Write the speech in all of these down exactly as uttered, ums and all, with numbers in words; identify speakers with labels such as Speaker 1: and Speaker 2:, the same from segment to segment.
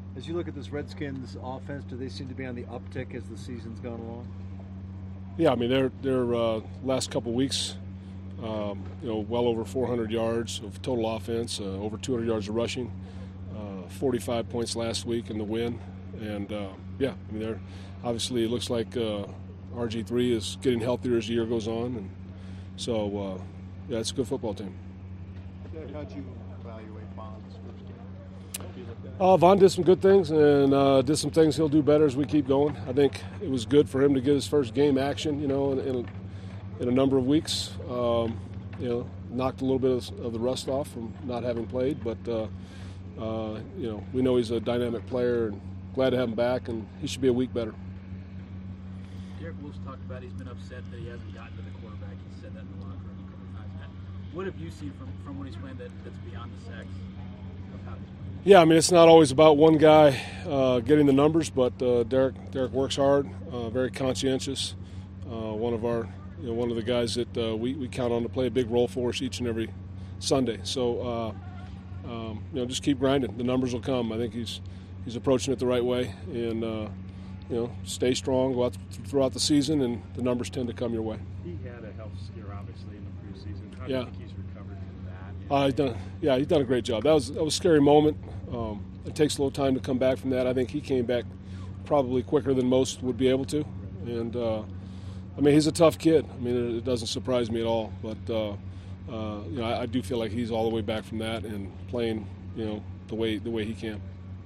Speaker 1: As you look at this Redskins offense, do they seem to be on the uptick as the season's gone along?
Speaker 2: Yeah, I mean, they're, they're uh, last couple weeks, um, you know, well over four hundred yards of total offense, uh, over two hundred yards of rushing, uh, forty-five points last week in the win. And, uh, yeah, I mean, they're obviously it looks like uh, R G three is getting healthier as the year goes on. And so, uh, yeah, it's a good football team.
Speaker 3: How'd you evaluate Von's first game?
Speaker 2: Uh, Von did some good things and uh, did some things he'll do better as we keep going. I think it was good for him to get his first game action, you know, in, in, a, in a number of weeks. Um, you know, knocked a little bit of, of the rust off from not having played, but, uh, uh, you know, we know he's a dynamic player and glad to have him back, and he should be a week better.
Speaker 4: Derek Wolf's talked about he's been upset that he hasn't gotten to the quarterback. He said that in the locker room a couple of times. What have you seen from, from when he's playing that, that's beyond the sacks of how he's playing?
Speaker 2: Yeah, I mean, it's not always about one guy uh, getting the numbers, but uh, Derek Derek works hard, uh, very conscientious. Uh, one of our, you know, one of the guys that uh, we, we count on to play a big role for us each and every Sunday. So, uh, um, you know, just keep grinding. The numbers will come. I think he's he's approaching it the right way, and uh, you know, stay strong, go out throughout the season, and the numbers tend to come your way.
Speaker 5: He had a health scare, obviously, in the preseason. How do
Speaker 2: Yeah.
Speaker 5: you think he's recovered from that?
Speaker 2: Uh, he's done, yeah, he's done a great job. That was that was a scary moment. Um, it takes a little time to come back from that. I think he came back probably quicker than most would be able to. And uh, I mean, he's a tough kid. I mean, it, it doesn't surprise me at all. But uh, uh, you know, I, I do feel like he's all the way back from that and playing, you know, the way the way he can.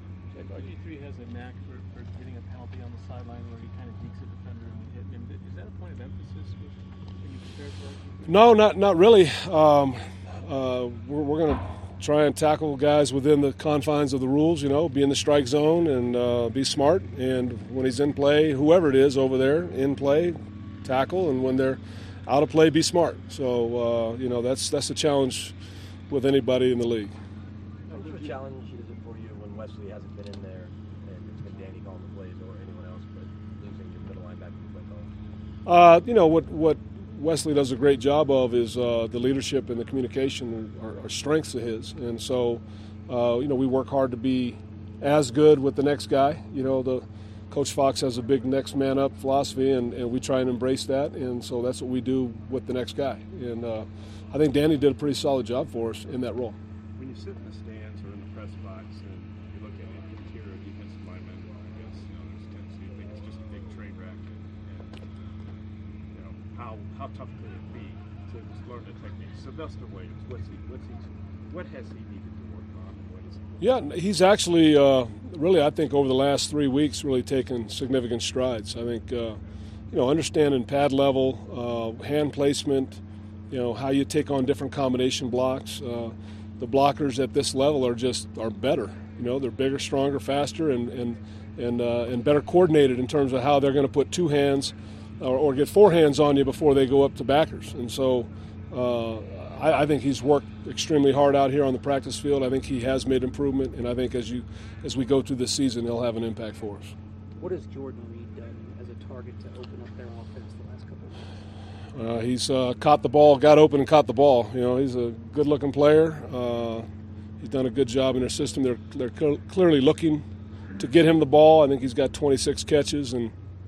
Speaker 6: R G three has a knack for, for getting a penalty on the sideline where he kind of dekes a defender and hit him. Is that a point of emphasis when you prepare for R G three?
Speaker 2: No, not not really. Um, uh, we're we're going to try and tackle guys within the confines of the rules, you know, be in the strike zone and uh, be smart. And when he's in play, whoever it is over there, in play, tackle. And when they're out of play, be smart. So, uh, you know, that's that's a challenge with anybody in the league.
Speaker 7: How much of a challenge is it for you when Wesley hasn't been in there and it's been Danny calling the plays or anyone else, but losing your middle linebacker to play calling?
Speaker 2: Uh, you know, what, what Wesley does a great job of is uh, the leadership and the communication are, are strengths of his. And so, uh, you know, we work hard to be as good with the next guy. You know, the Coach Fox has a big next man up philosophy, and, and we try and embrace that. And so that's what we do with the next guy. And uh, I think Danny did a pretty solid job for us in that role.
Speaker 5: When you sit in the stands or in the press box and you look at the interior defensive linemen, I guess, you know, there's a tendency to think it's just a big train wreck. And, and you know, how how tough could it be to just learn the techniques? Sylvester Williams, what's he, what's he, what has he needed to work on? And what is he?
Speaker 2: Yeah, he's actually uh, really, I think, over the last three weeks, really taken significant strides. I think, uh, you know, understanding pad level, uh, hand placement, you know, how you take on different combination blocks. Uh, the blockers at this level are just are better. You know, they're bigger, stronger, faster, and and and uh, and better coordinated in terms of how they're going to put two hands or, or get four hands on you before they go up to backers. And so uh, I, I think he's worked extremely hard out here on the practice field. I think he has made improvement, and I think as you as we go through this season, he'll have an impact for us.
Speaker 8: What has Jordan Reed done as a target to open up their offense the last couple of years?
Speaker 2: Uh, he's uh, caught the ball, got open and caught the ball. You know, he's a good-looking player. Uh, he's done a good job in their system. They're they're cl- clearly looking to get him the ball. I think he's got twenty-six catches and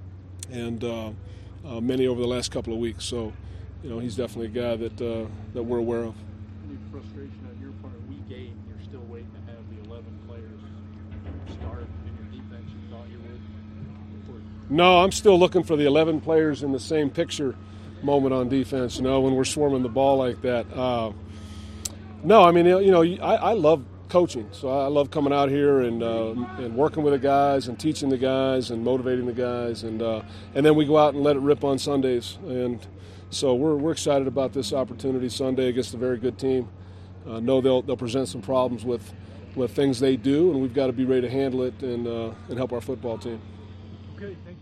Speaker 2: and uh, uh, many over the last couple of weeks. So, you know, he's definitely a guy that uh, that we're aware of.
Speaker 6: Any frustration on your part? A week eight, you're still waiting to have the eleven players start in your defense you thought you would before?
Speaker 2: No, I'm still looking for the eleven players in the same picture moment on defense, you know, when we're swarming the ball like that. Uh, no, I mean, you know, I, I love coaching, so I love coming out here and uh, and working with the guys and teaching the guys and motivating the guys, and uh, and then we go out and let it rip on Sundays. And so we're we're excited about this opportunity Sunday against a very good team. Uh, know they'll they'll present some problems with with things they do, and we've got to be ready to handle it and uh, and help our football team.
Speaker 6: Okay, thank you.